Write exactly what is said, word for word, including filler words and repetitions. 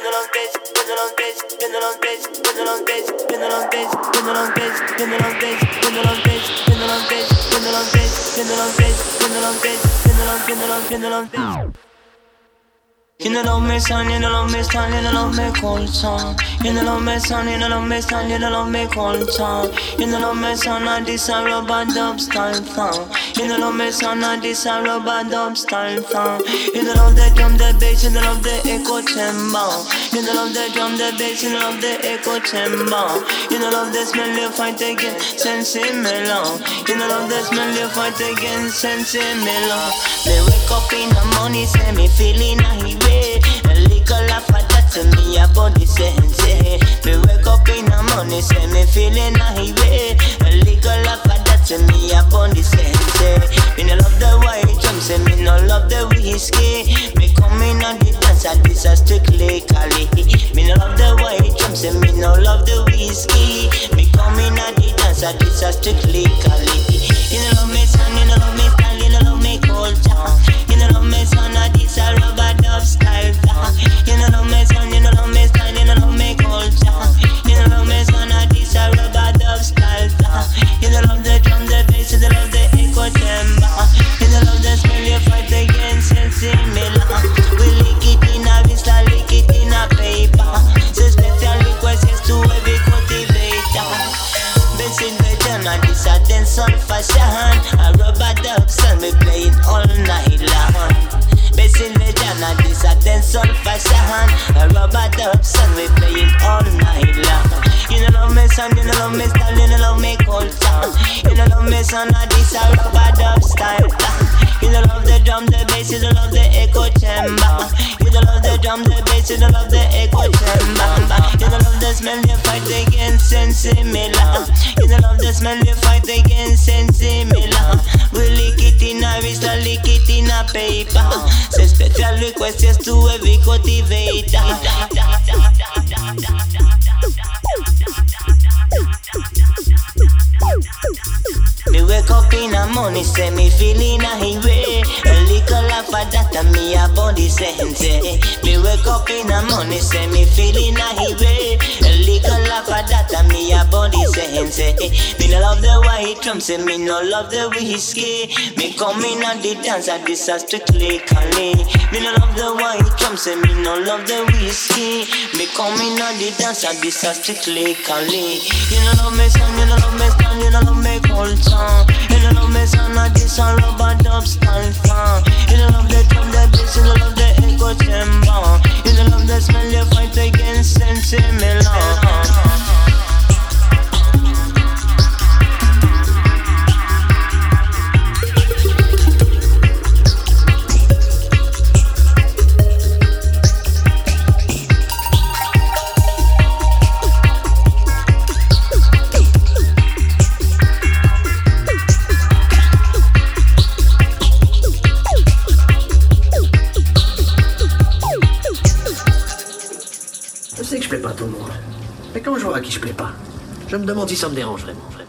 You know love me son, you know love me son, you know love me cold song. You know love me son, you know love me son, you know love me cold song. You know love me son, and this a rubber dub style song. You know love me son, and this a rubber dub style song. You know love the drum, the bass, you know love the echo chamber. You know love the drum, the bass, you know love the echo chamber. You know love the smell you fight again, sense me long. You know love the smell you fight again, sense me long. Me wake up in the morning, say me feeling a hero. A little laugh at that to me, a body sense. Me wake up in the morning, say me feeling a high. A little laugh at that to me, a body sense. Me no love the white drum, say me no love the whiskey. Me come in on the dance, and this a strictly Cali. Me no love the white drum, say me no love the whiskey. Me come in on the dance, and this a strictly Cali. You no love me son, you no love me style, you no love me culture. You no love me son, and this a rubber dub style. You no love me son, you no love me style, you no love me culture. You no love me son, and this a rubber dub style. You no love the drum, the bass, you no love the echo chamber. You no love the smell you fight against and similar. We lick it in a whistle, lick it in a paper. Say special request is to every cultivator. Bass in the drum, and this a dance on fashion. A rubber dub sound, we play it all night long. Bass in the jam, and this a dance on fashion. A rubber dub sound, we play it all night long. You know love me son, you know love me style, you know love me culture. You know love me son, and this a rubber dub style. You know love the drum, the bass, you know love the echo chamber. You know love the drum, the bass, you know love the echo chamber. You know love the smell you fight against and similar. You know love the smell you fight against and similar. We lick it in a whistle, lick it in a paper. Say special request is to every cultivator. Me wake up in the morning, say me feeling a highway. A little laugh at that and me a body sense. Me wake up in the morning, say me feeling a highway. A little laugh at that and me a body sense. Me no love the white drum, say me no love the whiskey. Me come in on the dance, and this a strictly Cali. Me no love the white drum, say me no love the whiskey. Me come in on the dance, and this a strictly Cali. You no love me son, you no love me style, you no love me culture. You don't love me son, and this a rubber dub style song. You don't love the drum, the bass, you don't love the echo chamber. You don't love the smell you fight against and similar. Je sais que je plais pas à tout le monde. Mais quand je vois à qui je plais pas, je me demande si ça me dérange vraiment.